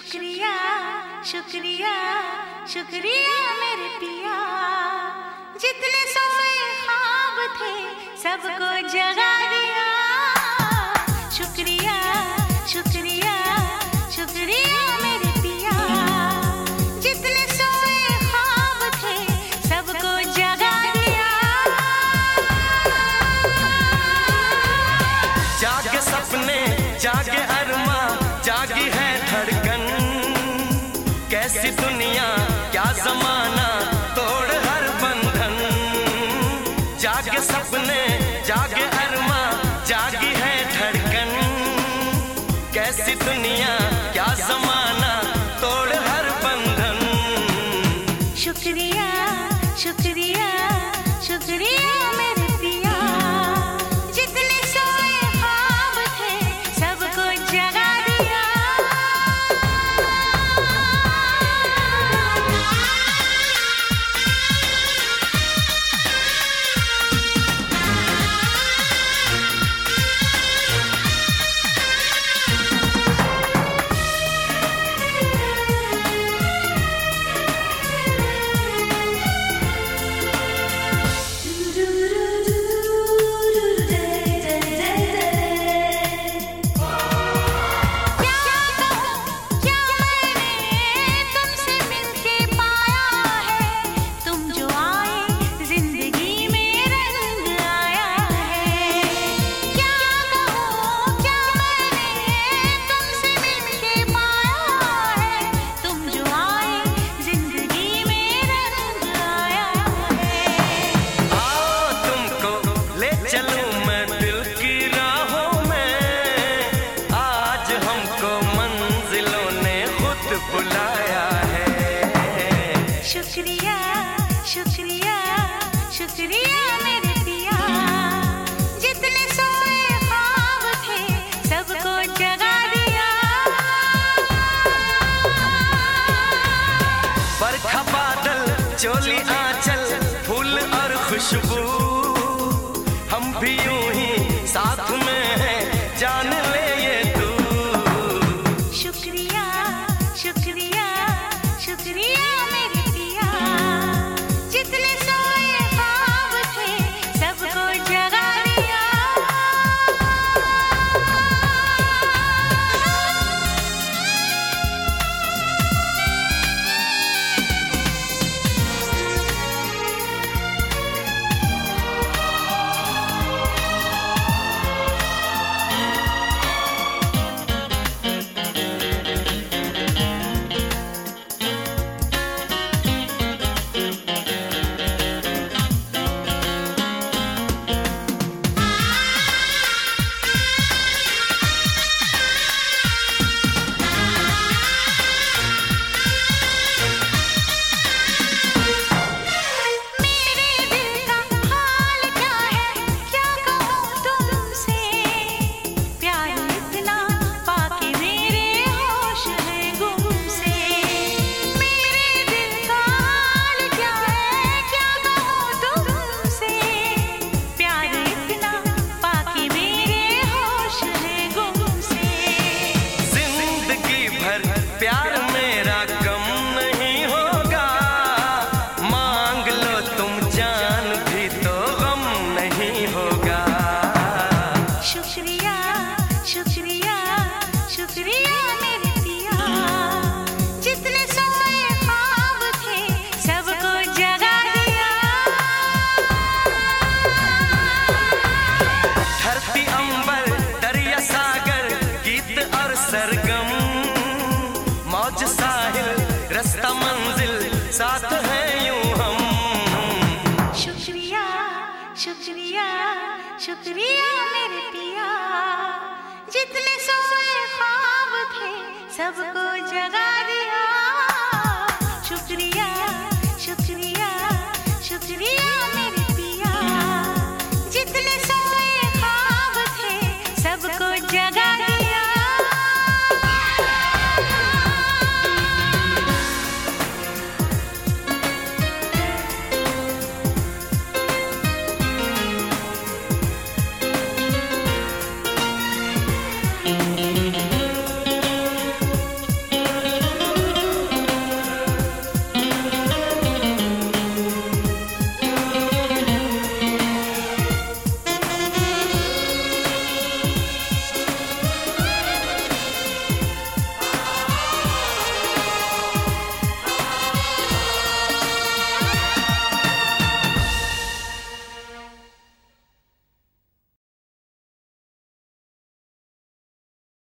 शुक्रिया शुक्रिया शुक्रिया मेरे पिया, जितने सोए ख्वाब थे सबको जगा दिया। शुक्रिया शुक्रिया शुक्रिया मेरे पिया, जितने सोए ख्वाब थे सबको जगा दिया। जागे सपने जागे अरमा जागी है धड़कन, कैसी दुनिया क्या जमाना तोड़ हर बंधन। जागे सपने जागे अरमा जागी है धड़कन, कैसी दुनिया क्या जमाना तोड़ हर बंधन। शुक्रिया शुक्रिया शुक्रिया मेरे पिया, जितने सोए ख्वाब थे सबको जगा दिया। शुक्रिया शुक्रिया शुक्रिया मेरे पिया, जितने सोए ख्वाब थे सबको जगा दिया। बरखा बादल चोली आंचल फूल और खुशबू, हम भी यूं ही साथ में हैं जान ले ये तू। शुक्रिया शुक्रिया शुक्रिया मेरे पिया, जितने सोए ख्वाब थे सबको जगा दिया। प्यार मेरा कम नहीं होगा, मांग लो तुम जान भी तो गम नहीं होगा। शुक्रिया शुक्रिया शुक्रिया मेरे पिया, जितने सोए ख्वाब थे सबको जगा दिया। धरती अंबर दरिया सागर गीत और सरगम, मौज साहिल रास्ता मंजिल साथ है यूं हम। शुक्रिया शुक्रिया शुक्रिया मेरे पिया, जितने सोए ख्वाब थे सबको